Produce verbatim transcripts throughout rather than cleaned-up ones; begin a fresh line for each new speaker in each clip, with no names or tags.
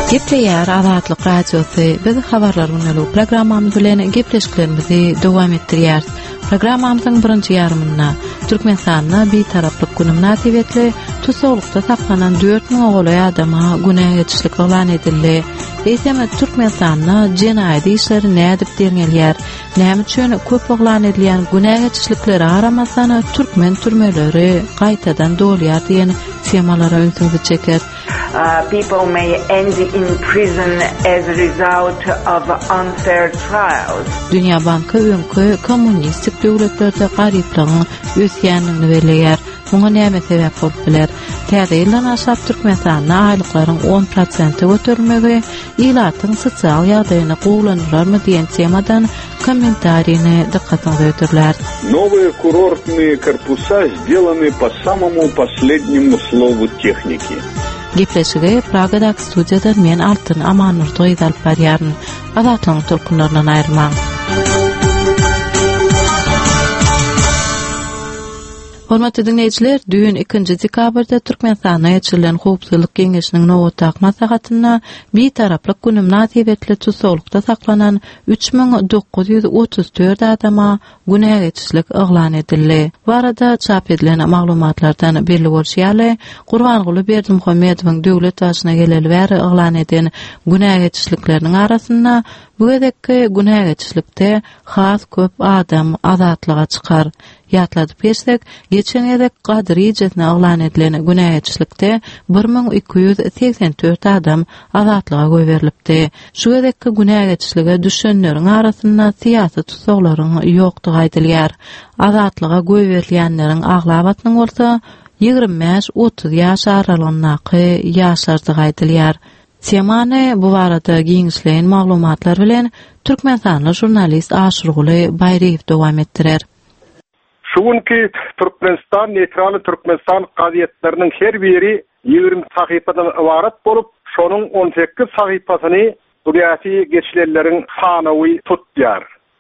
Gepleýär Azatlyk radiosy biz habarlaryny programmamyz bilen gepleşiklerimizi dowam etdirýär. Programmamyzyň birinji ýarmyna Türkmenistanyna bir taraplyk günü münasibetli tutuklukda saklanan dört ming oğlay adama günäge geçişlik elan edildi. Eýsem Türkmenistanyna jenaýat işleri nädip derňelýär? Näme üçin köp elan edilýän günäge geçişlikleri aramasany türkmen türmeleri gaýtadan dolýar diýen temalara öňsüňizi çeker.
Uh, people may end in prison as a result of unfair trials.
Dünya Banky öňkü kommunistik döwletlerde garyplygyň ösýänligini belirler. Muňa näme sebäp bolup biler? Täze ýyldan aşap Türkmenistanyna aýlyklaryň on prosent götürmegi ýylatyň sosial ýagdaýyny gowlanyrlarmy diýen temadan комментарийны dikkatinizi ötürler.
Новые курортные корпуса сделаны по самому последнему слову техники.
Gepleşige Praga'daki studiýada men Altyn Amanur toýdalyp barýaryn. Azatlyň türkmenlerinden aýrylmaň. Hormatly dinleýijiler, düýün ikinji dekabrda Türkmenistana ýeçilen howpsuzlyk geňeşiniň nowatdak maslahatyna bir taraplyk günü münasibetli tutuklukda saklanan üç ming dokuz ýüz otuz dört adama günäge geçişlik elan edildi. Bu arada çap edilen maglumatlardan belli bolýarly, Gurbanguly Berdimuhammedowyň döwlet başyna geleli bäri elan eden günäge geçişlikleriniň arasynda bu gedekki günäge geçişlikde has köp adam azatlyga çykar. Ýatladyp bersek, geçen ýylda Gadry ýetne elan edilen günäge geçişlikde bir ming iki ýüz seksen dört adam azatlyga goýberilipdi. Şu gedekki günäge geçişlige düşenleriň arasynda syýasy tutsaklaryň ýokdugy aýdylýar. Azatlyga goýberilýänleriň aglabatynyň bolsa ýygrimi beş otuz ýaş aralygyndaky ýaşlardygy aýdylýar. Temany bu barada giňişleýän maglumatlar bilen Türkmenistanyň jurnalist Aşurguly Baýreýew dowam etdirer.
Şuňky Türkmenistan neytraly Türkmenistan gazetleriniň her biri ýygrimi sahypadan ibarat bolup, şonuň on sekiz sahypasyny dünýäsi geçilenleriň sanawy tutýar.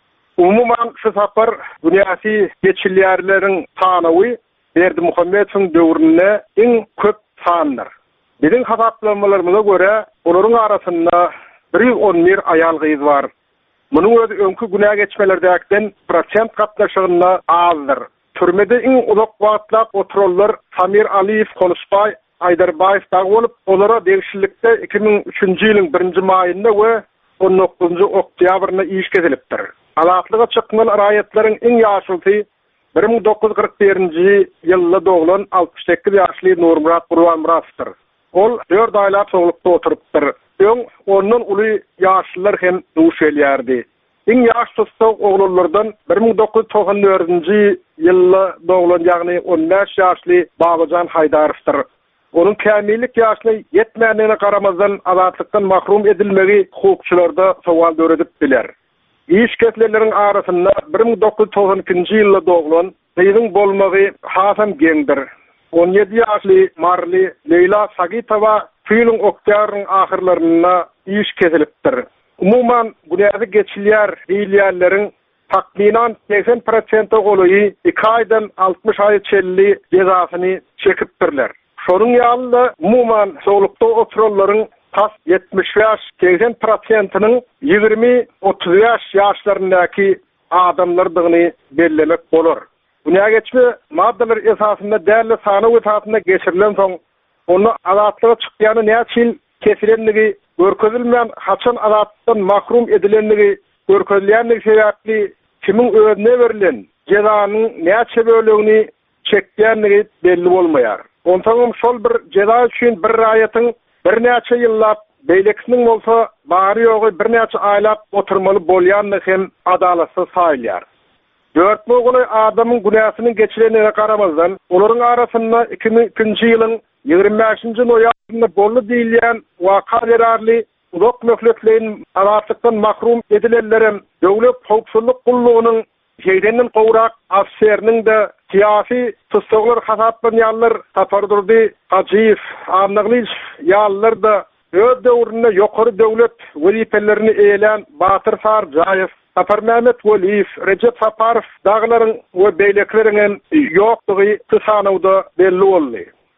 Umuman şu sapar dünýäsi geçilýärleriň sanawy Berdimuhammedowyň döwründe iň köp sanlar. Bizim hasaplamalarymyza göre olaryň arasynda bir ýüz on bir aýal gyz bar. Munyň öňkü öňkü günäge geçmelerdäkden prosent gatnaşygyna azdyr. Türmede iň uzak wagtlap otururlar Samir Aliýew, Konuşbay, Aýdarbaýew dagy bolup, olara degişlikde iki ming üçinji ýylyň birinji maýynda we on dokuzunji oktýabrynda iş kesilipdir. Alaklyga çykmaly raýatlaryň iň ýaşulty bir ming dokuz yüz kırk birinji ýylda doglan altmış sekiz ýaşly Nurmurat Gurbanmuratowdyr. Ol dört aýlap soňlukda oturypdyr. Öň ondan uly ýaşlylar hem duş elýärdi. Iň ýaş tutsa oglanlardan bir ming dokuz yüz togsan dördünji ýylda doglan ýagny on beş ýaşly Babajan Haydarowdyr. Onun kämillik ýaşyna ýetmänligine garamazdan azatlykdan mahrum edilmegi hukukçylarda sowal döredip biler. İş kesileleriň arasynda bir ming dokuz yüz togsan ikinji ýylda doglan gyzyň bolmagy Hasan Gengdir. on ýedi ýaşly Marli Leyla Sagitowa Fiýlüň oktýaryň ahyrlaryna iş kesilipdir. Umuman günäge geçilýär diýilýärleriň takminan seksen prosent golagy iki aýdan altmış aý çelli cezasyny çekipdirler. Şonuň ýalynda umuman soglukda otururlaryň tas yetmiş beş seksen prosentynyň ýygrimi otuz ýaş ýaşlaryndaky adamlardygyny bellemek bolar. Günäge geçme maddeler esasında däli sany wetapynda geçirilen soň onu azatlyga çykýany näçil kesilenligi görkezilmeýän haçan azatdan mahrum edilenligi görkezilýänligi sebäpli kimiň özüne berilen jezanyň näçe bölegini çekýänligi belli bolmaýar. Ontaňam şol bir jeza üçin bir raýatyň bir näçe ýyllap beýleksiniň bolsa bary ýogy bir näçe aýlap oturmaly bolýanlygy hem adalatsy saýlýar. dört ming golay adamyň günäsini geçirenine garamazdan olaryň arasynda iki ming ikinji ýylyň ýygrimi beşinji noýabrynda bolly diýilýän waka gerarly uzak möhletlerin azatlıktan mahrum edilenlerin döwlet howpsuzlyk gullugynyň şeýdenden gowrak afseriniň de siyasi tutsaklar hasaplanýanlar Tapardurdy, Hajiýew, Amnagliç ýallar da öz döwründe ýokary döwlet wezipelerini eýlen Batyr Sarjaýew, Tapar Mehmet Weliýew, Recep Saparow daglaryň we beýlekleriň ýokdugy tysanywda belli boldy.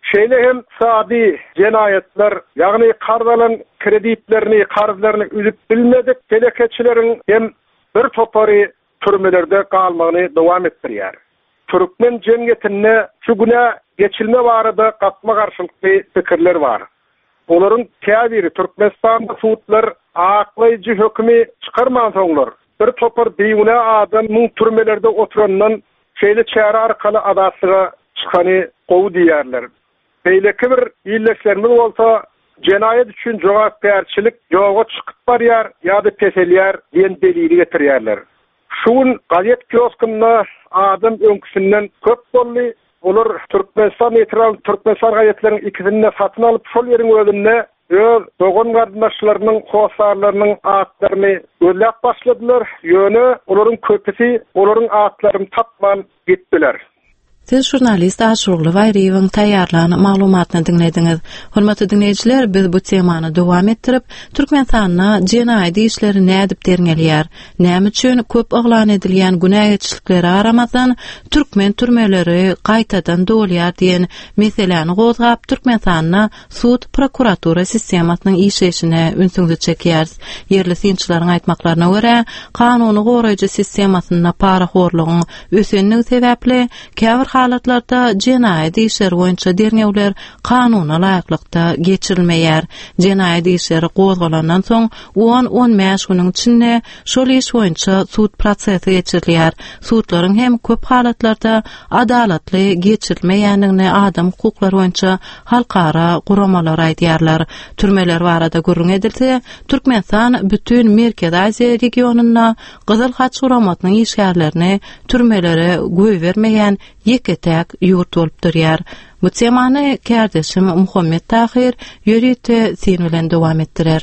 Şeýle hem sadi jenayetler, ýagny kardalan kreditlerini, karzlaryny üzüp bilmedik telekeçilerin hem bir topary türmelerde galmagyny dowam etdirýär. Türkmen jemgyýetinde şu güne geçilme barada gatma garşylykly pikirler bar. Olaryň täbiri Türkmenistanda suutlar aklyjy hökmi çykarman soňlar bir topar beýgune adamyň türmelerde oturandan şeýle çäre arkaly adasyga çykany gowy diýerler. Beýleki bir ýyllaşlarymyz bolsa jenayet üçin jogapkärçilik ýoga çykyp barýar ýa-da peselýär diýen delili getirýärler. Şuň gaýet kioskynda adam öňküsinden köp bolly. Olar Türkmenistan neytral Türkmenistan gaýetleriniň ikisini satyn alyp şol ýeriň özünde öz dogan gardaşlarynyň howsarlarynyň atlaryny öllep başladylar. Ýöne olaryň köpüsi olaryň atlaryny tapman gitdiler.
Siz jurnalist Aşurly Bayryýewiň taýýarlanan maglumatyny dinlediňiz. Hormatly dinleýijiler, biz bu temany dowam etdirip, Türkmenistanda jenaýat işleri nädip derňelýär? Näme üçin köp oglan edilýän günäçilikleri aramazdan türkmen türmeleri gaýtadan dolýar diýen meseleni gozgap, Türkmenistanda sud prokuratura sistemasynyň işleşine ünsüňizi çekýär. Yerli synçylaryň aýtmaklaryna görä, kanuny goraýjy sistemasyna paraxorlygyň ösenligi sebäpli käbir halatlarda jenaýat işleri boýunça derňewler kanuny laýyklykda geçirilmeýär. Jenaýat işleri gozgalandan soň on on beş güniň içinde şol iş boýunça sud prosesi geçirilýär. Sudlaryň hem köp halatlarda adalatly geçirilmeýändigine adam hukuklary boýunça halkara guramalar aýdýarlar. Türmeler barada gurrun edilse, Türkmenistan bütün Merkez Aziýa regionuna Gyzyl Haç guramatynyň işgärlerini türmelere goý bermeýän ýeketäk ýurt bolup durýar. Bu temany kardeşim Muhammed Tahir ýörüte sen bilen dowam etdirer.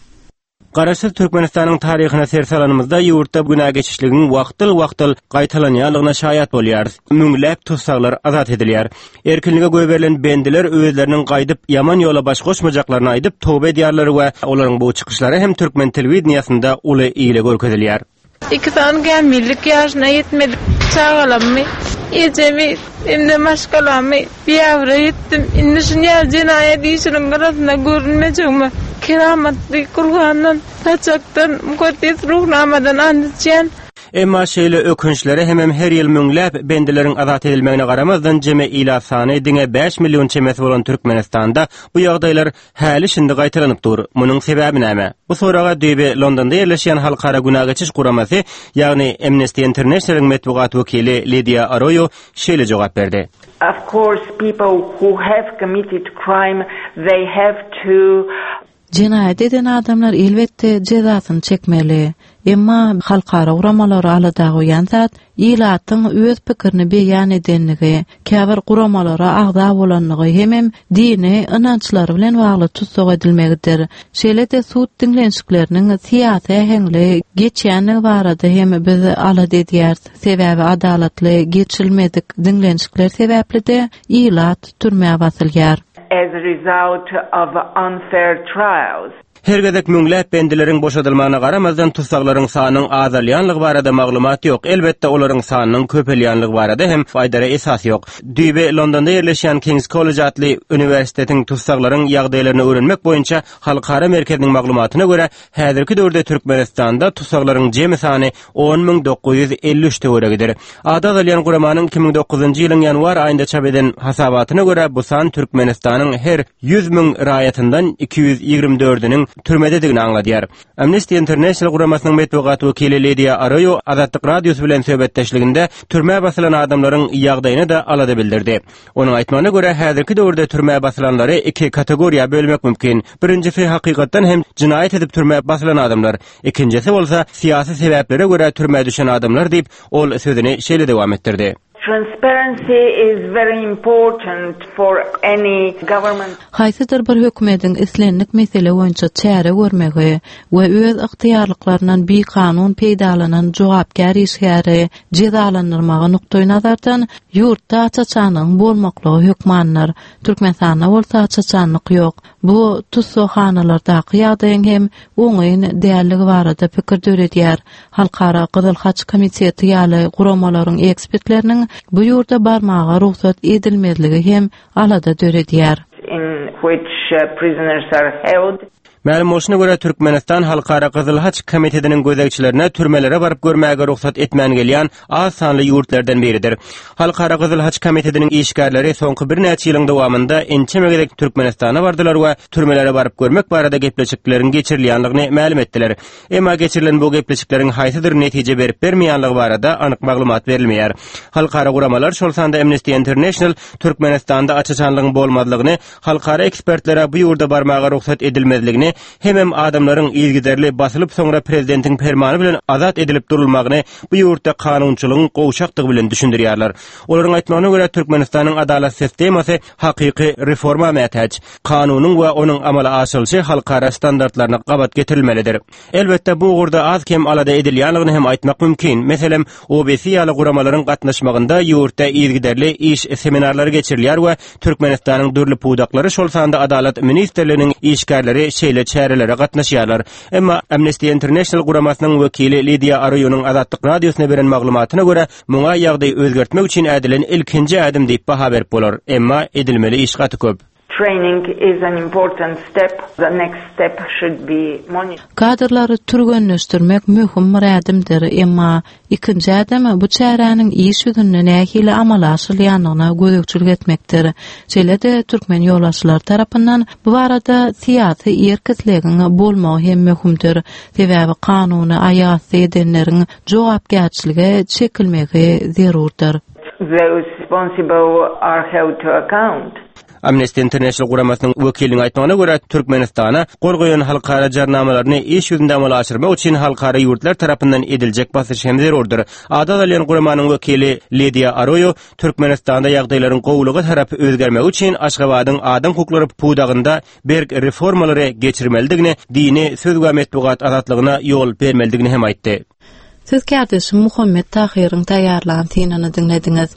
Garaşsyz Türkmenistanyň taryhyna sersalanymyzda ýurtda günä geçişliginiň wagtyl-wagtyl gaýtalanýanlygyna şaýat bolýar. Müňläp tutsaklar azat edilýär. Erkinlige goý berilen bendiler öýleriniň gaýdyp ýaman ýola baş goşmajaklaryny aýdyp towba edýärler we olaryň bu çykyşlary hem türkmen telewizionyasynda uly ýyly görkezilýär.
İki tane gelmelik yaşına yetmedik çağalamı. Yecemi, imde maşkalamı. Bir avra yettim. İnmişin yer cinayet işinin arasında görünmeyeceğim. Keramatlı kurgandan, kaçaktan, mukaddes ruhnamadan anlatacağım.
Emma şeýle ökünçleri hemem her ýyl müňläp bendileriň azat edilmegine garamazdan jeme ila sany diňe beş million çemesi bolan Türkmenistanda bu ýagdaýlar häli şindi gaýtalanyp dur. Munyň sebäbi näme? Bu soraga diýip Londonda ýerleşýän halkara günä geçiş guramasy, ýagny Amnesty International'ın metbuat wekili Lydia Arroyo şeýle jogap berdi.
Of course, people who have committed crime, they have to
Jenaýat eden adamlar elbetde jezasyny çekmeli. Emma halkara guramalary aladagy ýan zat ilatyň öz pikirini beýan edenligi, käbir guramalara agza bolanlygy hemem dini inançlary bilen bagly tutsak edilmegidir. Şeýle-de sud dinlenşikleriniň siýasy ähengli geçýäni barada hem biz alad edýär. Sebäbi adalatly geçilmedik dinlenşikler sebäpli-de ilat türmäge basylýar.
as a result of unfair trials.
Hergedek müňläp bendileriň boşadylmagyna garamazdan tutsaklaryň sanynyň azalýanlygy barada maglumat ýok. Elbetde olaryň sanynyň köpelýänligi barada hem faýdara esas ýok. Düýbe Londonda ýerleşýän King's College atly üniversitetiň tutsaklaryň ýagdaýlaryny öwrenmek boýunça halkara merkeziniň maglumatyna görä, häzirki döwürde Türkmenistanda tutsaklaryň jemy sany on miň dokuz ýüz elli üç töweregidir. Ada azalýan guramanyň iki miň dokuzunçy ýylyň ýanwar aýynda çap eden hasabatyna görä bu san Türkmenistanyň her yüz miň raýatyndan iki yüz ýigirmi dördüniň türmede digini anladýar. Amnesty International guramasynyň metbuat wekili Lydia Arroyo Azatlyk radiosu bilen söhbetdeşliginde türme basylan adamlaryň ýagdaýyny da alada bildirdi. Onuň aýtmagyna görä häzirki döwürde türme basylanlary iki kategoriýa bölmek mümkin. Birincisi hakykatdan hem jinaýat edip türme basylan adamlar, ikincisi bolsa siýasy sebäplere görä türme düşen adamlar diýip ol sözüni şeýle dowam etdirdi.
Transparency is very important for any government.
Haýsydyr bir hökümetiň islenlik mesele boýunça çäre görmegi we öz ykhtiyarlyklaryndan bir kanun peýdalanan jogapkär işgäri jezalandyrmagy nukdaý nazardan ýurtda çaçanyň bolmaklygy hökmanlar. Türkmenistanda bolsa çaçanlyk ýok. bu tusohanalarda ýagdaýyň hem oňyň dälligi barada pikir döredýär. Halkara Gyzyl Haç Komiteti ýaly guramalaryň ekspertleriniň bu ýurda barmaga ruhsat edilmezligi hem alada döredýär.
In which uh, prisoners are held.
Ma'lum bolşuna göre Türkmenistan Halkara Gyzyl Haç Komitetiniň gözegçilerine türmelere baryp görmäge ruhsat etmän gelýän az sanly ýurtlardan biridir. Halkara Gyzyl Haç Komitetiniň işgärleri soňky bir näçe ýylyň dowamında ençemegedek Türkmenistana bardylar we türmelere baryp görmek barada gepleşikleriň geçirilýänligini ma'lum etdiler. Emma geçirilen bu gepleşikleriň haýsydyr netije berip bermeýänligi barada anyk maglumat berilmeýär. Halkara guramalar şol sanda Amnesty International Türkmenistanda açyçanlygyň bolmadlygyny, halkara ekspertlere bu ýurda barmaga ruhsat edilmezligini hemem adamlaryň ilgiderli basylyp soňra prezidentiň fermany bilen azat edilip durulmagyny bu ýurtda kanunçylygyň gowşakdygy bilen düşündirýärler. Olaryň aýtmagyna görä Türkmenistanyň adalet sistemasy hakyky reforma mätäç. Kanunyň we onuň amala aşylyşy halkara standartlaryna gabat getirilmelidir. Elbetde bu gurda az kem alada edilýänligini hem aýtmak mümkin. Meselem O B C ýaly guramalaryň gatnaşmagynda ýurtda ilgiderli iş seminarlary geçirilýär we Türkmenistanyň dürli pudaklary şol sanda adalet ministrliginiň işgärleri şeýle çärelere gatnaşýarlar. Emma Amnesty International guramasynyň wekili Lydia Arroyo'nun Azatlyk radiosyna beren maglumatyna görä, muňa ýagdaý özgertmek üçin ädilen ilkinji adım diýip baha berip bolar. Emma edilmeli iş gaty köp.
Training is an important step. The next step should be monitoring.
Kadrlary türgönleşdirmek mühim bir adymdyr, emma ikinji adam bu çäräniň iş ýüzünde nähili amala aşylýanyna gözegçilik etmekdir. Şeýle-de türkmen ýolbaşçylary tarapyndan bu barada siýasy erkitligiň bolmagy hem mühimdir. Sebäbi kanuny aýatsy edenleriň jogapkärçiligi çekilmegi zerurdur.
Those responsible are held to account.
Amnesty International guramasynyň wekiliniň aýtmagyna görä Türkmenistana gorgoýan halkara jarnamalaryny iş ýüzünde amala aşyrmak üçin halkara ýurtlar tarapyndan ediljek basyş hem zerurdur. Adalet guramanyň wekili Lydia Arroyo Türkmenistanda ýagdaýlaryň gowlugy tarapy özgermek üçin Aşgabatyň adam hukuklary pudagynda berk reformalary geçirmelidigini, dini söz we medeniýet azatlygyna ýol bermelidigini hem aýtdy.
Siz kardeşim Muhammed Tahiryň taýýarlanan tinany dinlediňiz.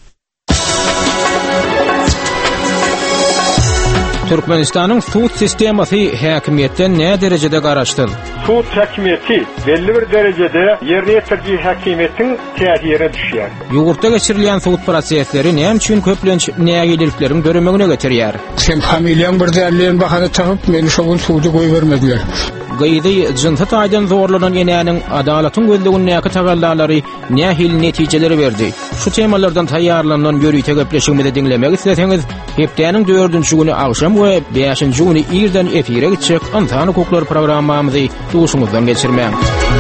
Türkmenistanyň suwt sistemasy häkimiýetden näme derejede garaşdyr?
Suwt häkimiýeti belli bir derejede ýerine ýetirýän häkimiýetiň täsirine düşýär.
Ýurtda geçirilýän suwt prosesleri näme üçin köplenç näýeliklerin göremegine getirýär?
Sen familiýaň bir dällerini bahana tapyp meni şol suwda goý bermediler.
Gaýdy jynsat aýdan zorlanan ýeneňiň adalatyň gözlegindäki tagallalary nähil netijeleri berdi. Şu temalardan taýýarlanan ýörüýte gepleşigimizi dinlemek isleseňiz, hepdeniň dördünçi güni akşam we beşinji güni ýerden efire geçecek Antan hukuklar programmamyzy duşumuzdan geçirmäň.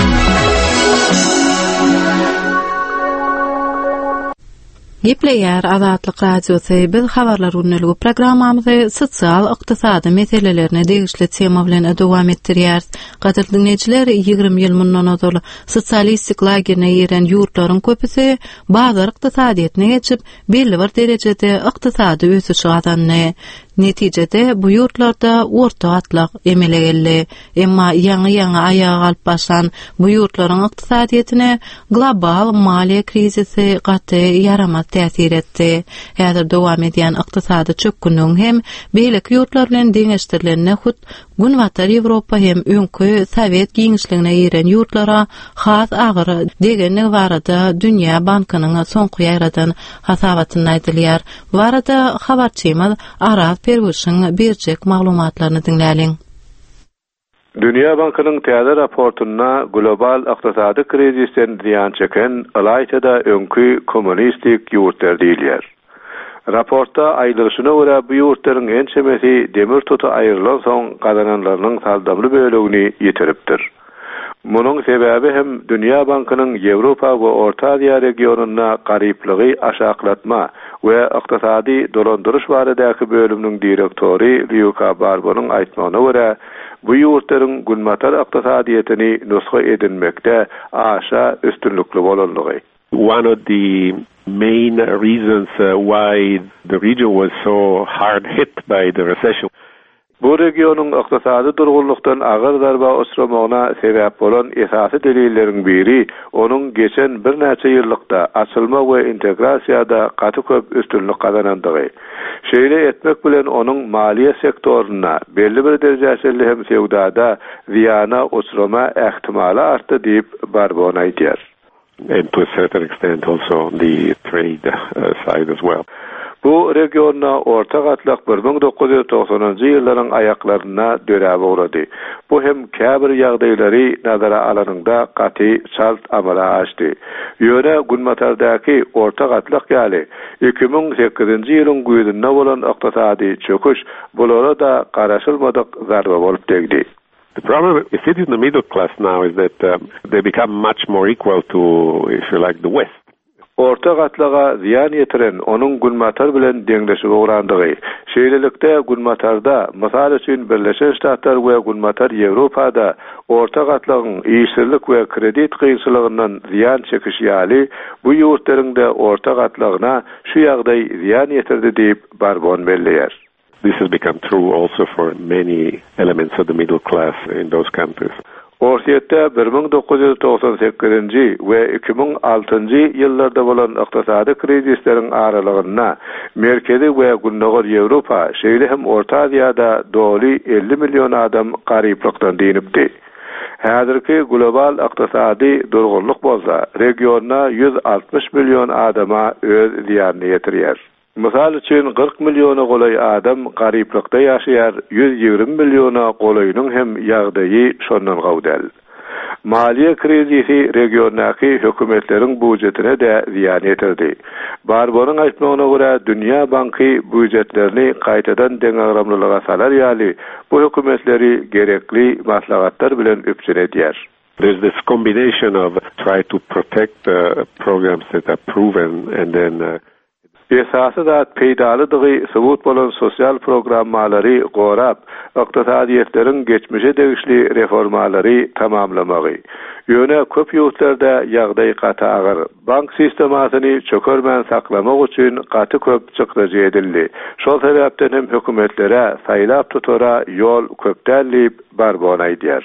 Gepleýär Azatlyk radiosy biz habarlar ünlügi programmamyzy sosial ykdysady meselelerine degişli tema bilen dowam etdirýär. Gadyr dinleýijiler ýygrimi ýyl mundan ozal sosialistik lagerine ýeren ýurtlaryň köpüsi bazar ykdysadyetine geçip belli bir derejede ykdysady ösüş gazandy. Netijede bu ýurtlarda orta atlyk emele geldi. Emma ýaňy-ýaňy ayağa alyp başlan bu ýurtlaryň ykdysadyetine global maliýe krizisi gaty yaramaz täsir etdi. Häzir dowam edýän ykdysady çökgüniň hem beýleki ýurtlar bilen deňeşdirilenine hut Günwatar Ýewropa hem öňkü Sowet giňişligine ýeren ýurtlara has agyr degenli barada Dünýä bankynyň soňky ýaradan hasabatyny aýdylýar. Barada habarçymyz Aras Perwişiň berjek maglumatlaryny dinläliň.
Dünýä bankynyň täze raportuna global ykdysady krizisten ziýan çeken alayda öňkü kommunistik ýurtlar diýilýär. Raportda aýdyrşyna görä bu ýurtlaryň ençemesi demir tutu aýrylan soň gazananlarynyň saldamly bölegini ýetiripdir. Munyň sebäbi hem Dünýä bankynyň Ýewropa we Orta Aziýa regionuna garyplygy aşaklatma we ykdysady dolandyryş baradaky bölümniň direktori Luka Barbonyň aýtmagyna görä, bu ýurtlaryň günmatar ykdysadyetini nusga edinmekde aşa üstünlükli bolanlygy.
One of the main reasons uh, why the region was so hard hit by the recession.
Bu regionun iqtisadi durgunlukdan agyr darba uçramagına sebäp bolan esasy delillerin biri onun geçen bir näçe ýyllykda açylma we integrasiýada gaty köp üstünlük kazanandygy. Şeýle etmek bilen onun maliýe sektoruna belli bir derejäli hem sewdada ziýana uçrama ähtimali artdy diýip Barbon aýdýar.
And to a certain extent also the trade uh, side as well.
Bu regionna orta gatlyk bin dokuz yüz doksanjy ýyllaryň aýaklaryna döräp ugrady. Bu hem käbir ýagdaýlary nazara alanyňda gaty şalt amala açdy. Ýöne Gunmatardaky orta gatlyk ýaly iki ming sekizinji ýylyň güýdünde bolan ykdysady çöküş bulara da garaşylmadyk zarba bolup degdi.
The problem with cities in the middle class now is that um, they become much more equal to, if you like, the West.
Orta gatlyga ziýan ýetiren onun Gunmatar bilen deňleşip ograndygy. Şeýlelikde Gunmatarda, mysal üçin Birleşen Ştatlar we Gunmatar Ýewropada orta gatlygyň işçilik we kredit kynçylygyndan ziýan çekiş ýaly bu ýurtlaryňda orta gatlygyna şu ýagdaý ziýan ýetirdi diýip Barbon belleýär.
This has become true also for many elements of the middle class in those countries.
Orsiýetde bin dokuz yüz doksan sekizinji we iki ming altynjy ýyllarda bolan ykdysady krizisleriň aralygyna merkezi we gündogur Ýewropa, şeýle hem Orta Aziýada doly elli million adam garyplykdan dinipdi. Häzirki global ykdysady durgunlyk bolsa, regionna yüz altmış million adama öz ziýanyny ýetirýär. Mysal üçin kırk milyona golay adam garyplykda ýaşaýar, yüz ýigrim milyona golaýynyň hem ýagdaýy şondan gawdal. Maliýe krizisi regiondaky hökümetleriň budjetine de ziýan ýetirdi. Barbonyň aýtmagyna görä Dünýä Banky budjetlerini gaýtadan deňagramlylyga salar ýaly bu hökümetleri gerekli maslahatlar bilen öpçüredýär.
There's this combination of try to protect uh, programs that are proven and then uh, esasy da peýdalydygy subut bolan sosial programmalary gorap, ykdysadyýetleriň geçmişe degişli reformalary tamamlamagy. Ýöne köp ýurtlarda ýagdaý gaty agyr. Bank sistemasyny çökermän saklamak üçin gaty köp çykdyjy edildi. Şol sebäpden hem hökümetlere saýlap tutara ýol köpdällip Barbon aýdýar.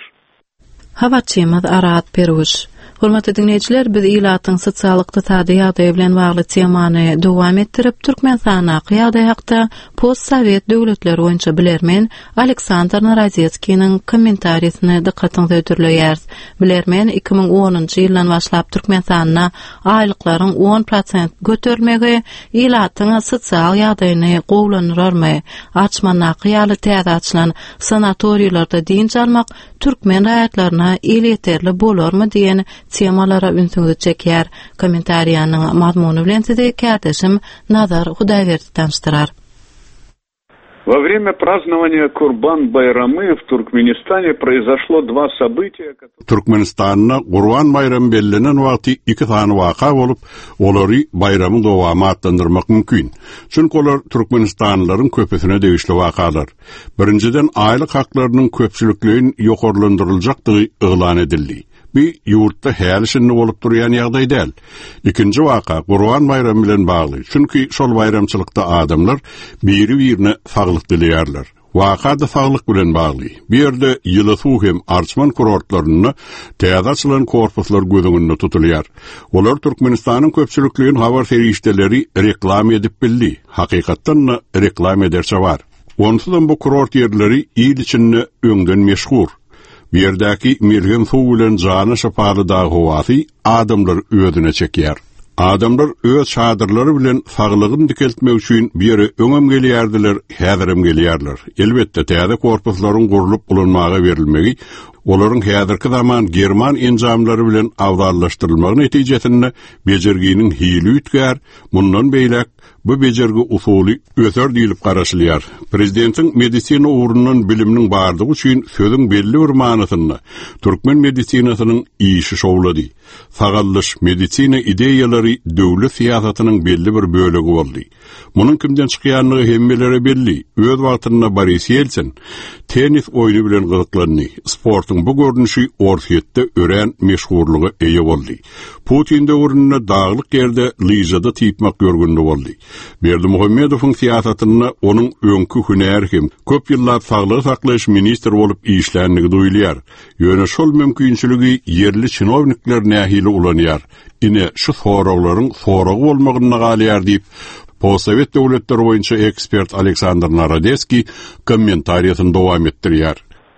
Hawatçymyz Arat Peruş. Hormatly dinleýijiler, biz ilatyň sosial-ykdysady ýagdaýy bilen bagly temany dowam etdirip Türkmenistana ýagdaýy hakda post-sowet döwletleri boýunça bilermen Aleksandr Narazetskyň kommentariýasyny dikkatiňize ötürleýär. Bilermen iki ming onunjy ýyldan başlap Türkmenistana aýlyklaryň on prosent götermegi ilatyň sosial ýagdaýyny gowlanyrarmy, açmanaky ýaly täze açylan sanatoriýlarda diňç almak türkmen raýatlaryna el ýeterli bolarmy diýen temalara ünsüňizi çekýär. Kommentariýanyň mazmuny bilen size kärdeşim Nazar Hudaýberdi tanıştyrar.
Во время празднования Курбан-байрамы в Туркменистане произошло два события.
Türkmenistan'da Kurban bayramı bellenen wagty iki tane waka bolup, olary bayramyň dowamy atlandyrmak mümkin. Çünki olar Türkmenistanlylaryň köpesine degişli wakalar. Birinciden aýlyk haklarynyň köpçülikliğin ýokarlandyryljakdygy ýylan edildi. Bir yurtta hälisinde bolup durýan ýagdaý däl. İkinji waka Kurban bayramı bilen bagly. Çünki şol bayramçylykda adamlar biri-birine saglyk dilýärler. Waka da saglyk bilen bagly. Bir ýerde ýyly suw hem arçman kurortlaryny täze açylan korpuslar gözüňde tutulýar. Olar Türkmenistanyň köpçülikliğin habar serişdeleri reklam edip bildi. Hakykatdan reklam ederse bar. Onsudan bu kurort ýerleri ýyl içinde öňden meşhur. Bir yerdäki merhem suw bilen jana şapaly dağı howasy adamlar öýdüne çekýär. Adamlar öz çadırlary bilen saglygyny dikeltmek üçin bir ýere öňem gelýärdiler, häzirim gelýärler. Elbetde täze korpuslaryň gurulyp bulanmagy berilmegi, olaryň häzirki zaman German enjamlary bilen awdallaşdyrylmagy netijesinde bejerginiň hili ütgär, mundan beýlek bu bejergi usuly öter diýilip garaşylýar. Prezidentiň medisina ugrundan biliminiň bardygy üçin sözüň belli bir manasyny türkmen medisinasynyň işi şowlady. Sagallyş medisina ideýalary döwlet siýasatynyň belli bir bölegi boldy. Munyň kimden çykýanlygy hemmelere belli. Öz wagtyna Boris Yeltsin tenis oýuny bilen gyzyklandy. Sportyň bu görnüşi orsiýetde ören meşhurlygy eýe boldy. Putin döwründe daglyk ýerde lyjada tiýipmek görgünde boldy. Berdimuhammedowyň siýasatyna onuň öňkü hünär hem köp ýyllar saglyk saklaýyş ministri bolup işlänligi duýulýar. Ýöne şol mümkinçiligi yerli çynownikler nähili ulanýar. Ine şu soraglaryň soragy bolmagyna galýar diýip Possovet döwletleri boýunça ekspert Александр Народецкий комментарийын дowam etdirýär.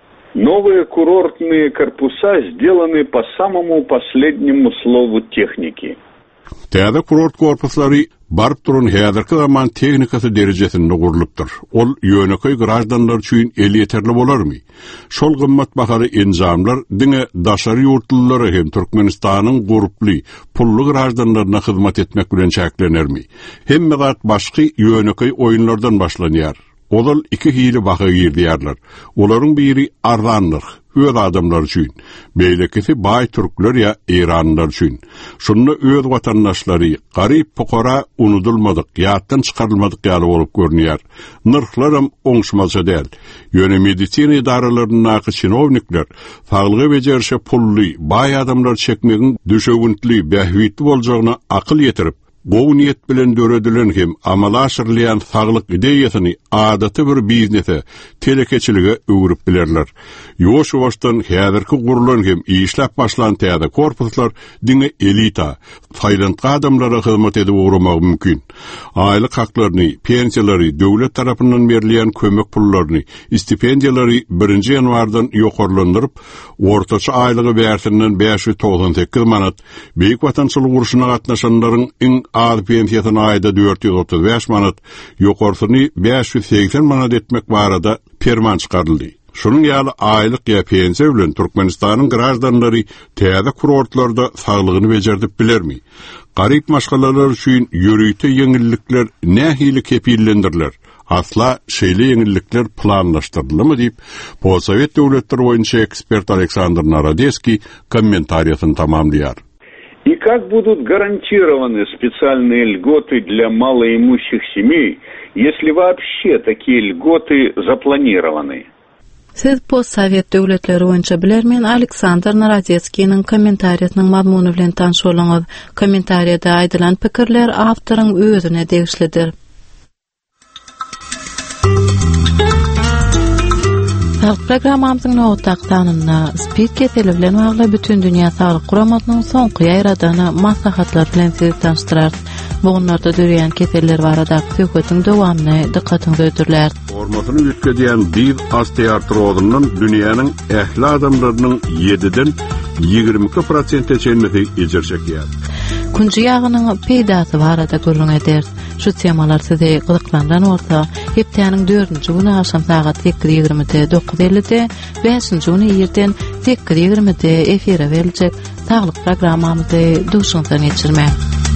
Новые курортные корпуса сделаны по самому последнему слову техники.
Täze kurort korpuslary barp turun häzirki zaman tehnikasy derejesinde gurulypdyr. Ol ýöneköy grajdanlar üçin el ýeterli bolarmy? Şol gymmat bahary enjamlar diňe daşary ýurtlulary hem Türkmenistanyň guruply, pully grajdanlaryna hyzmat etmek bilen çäklenermi? Hemme zat başky ýöneköy oýunlardan başlanýar. Olal iki hili baha girdiyarlar. Olaryň biri arzanlyk, öz adamlar üçin. Beýlekisi bay türkler ya İranlar üçin. Şunu öz watandaşlary garyp pokora unudulmadyk, ýatdan çykarylmadyk ýaly bolup görnýär. Nyrhlaram oňşmalça däl. Ýöne medisina idaralarynyň çynownikler saglygy bejerişe pully, bay adamlar çekmegiň düşegüntli, bähwitli boljagyna akyl ýetirip bu niyet bilen döredilen hem amala aşyrlayan saglyk ideýasyny adaty bir biznese, telekeçilige öwürip bilerler. Ýoş-ýoşdan häzirki gurulan hem işläp başlan täze korpuslar diňe elita, faýlanty adamlara hyzmat edip uğramak mümkin. Aýlyk haklaryny, pensiýalary, döwlet tarapyndan berilýän kömek pullaryny, stipendiýalary birinji ýanwardan ýokarlandyryp, ortaça aýlygy bersinden beş ýüz togson sekiz manat, beýik watançylyk uruşyna gatnaşanlaryň iň az pensiýasyny aýda dört ýüz otuz beş manat, ýokarsyny beş ýüz seksen manat etmek barada perman çykaryldy. Şunun ýaly aýlyk ýa pensiýa bilen Türkmenistanyň grajdanlary täze kurortlarda saglygyny bejerdip bilermi? Garyp maşgalalar üçin ýörüýte ýeňillikler nähili kepillendirler. Asla şeýle ýeňillikler planlaşdyrylmy diýip Possovet döwletleri boýunça ekspert Александр Народецкий комментарийын тамамlaýar.
И как будут гарантированы специальные льготы для малоимущих семей, если вообще такие льготы запланированы?
Siz Possovet döwletleri boýunça bilermen Александр Народецкийниň kommentariýasynyň mazmuny bilen tanış bolaňyz. Kommentariýada aýdylan pikirler awtoryň özüne degişlidir. Programamyzyň nowataqtanyna spid keseli bilen bagly bütün dünýä saglyk guramatynyň soňky ýaýradany maslahatlar bilen sizi tanıştyrar. Bu günlerde döreýän keseller barada söhbetiň dowamyny dikkatiňizi öýdürler.
Hormatyny ýetkizýän diw osteoartrozynyň dünýäniň ähli adamlarynyň ýediden ýigirme iki prosent çenmesi ejirçekýär.
Kunji ýagynyň peýdasy barada görüň eder. Şu temalar sizi gyzyklandan bolsa, hepdeniň dördünji güni akşam saat sekiz ýigrimede dokuz ellide, beşinji güni ýerden sekiz ýigrimede efire beriljek saglyk programmamyzy duşundan geçirmek.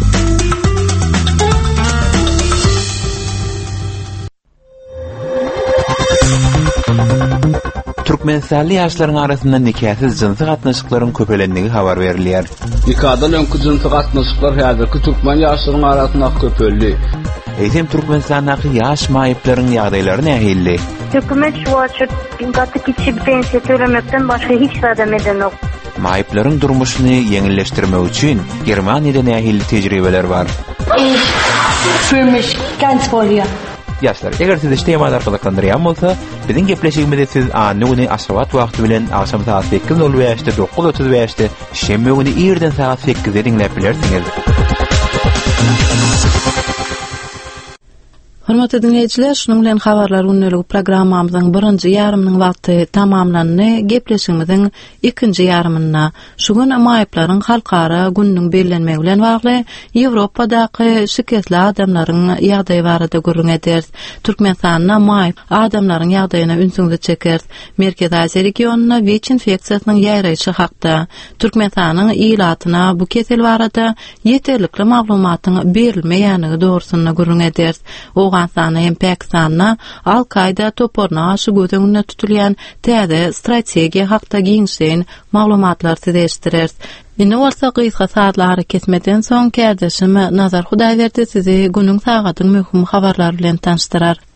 Türkmenistanly ýaşlaryň arasynda nikahyz jinsy gatnaşyklaryň köpelenligi habar berilýär.
Nikahdan öňkü jinsy gatnaşyklar häzirki türkmen ýaşlaryň arasynda köpelli.
Eýsem Türkmenistandaky ýaş maýyplaryň ýagdaýlary nähili?
Hökümet şu wagtda gaty kiçik pensiýa tölemekden başga hiç adam edemok.
Maýyplaryň durmuşyny ýeňilleşdirmek üçin Germaniýada nähili tejribeler bar.
Für mich ganz voll.
Ýaşlar, eger siz işte ýa-da arkalandyran bolsa, biziň gepleşigimizde siz any güni aşabat wagty bilen akşam saat sekiz nol beşde dokuz otuz beşde şemme güni ýerden saat sekizde dinläp bilersiňiz.
Hormatly dinleýijiler, şunun bilen habarlar ünlüligi programmamyzyň birinji ýarymynyň wagty tamamlandy. Gepleşigimiziň ikinji ýarymyna şu gün maýyplaryň halkara gününiň bellenmegi bilen bagly Ýewropadaky şikestli adamlaryň ýagdaýy barada görüň eder. Türkmenistanyň maýyp adamlaryň ýagdaýyna ünsüňizi çeker. Merkez Aziýa regionuna W H I infeksiýasynyň ýaýraýyşy hakda Türkmenistanyň ýylatyna bu kesel barada ýeterlikli maglumatyň berilmeýänligi dogrusyna görüň eder. Awganistana hem Pakistana Al-Qaida toporna aşy gödüňünde tutulýan täze strategiýa hakda giňşen maglumatlar sizeşdirer. Ine bolsa gysga saatlary kesmeden soň kärdeşim Nazar Hudaýberdi sizi günüň sagatyň möhüm habarlary bilen tanıştyrar.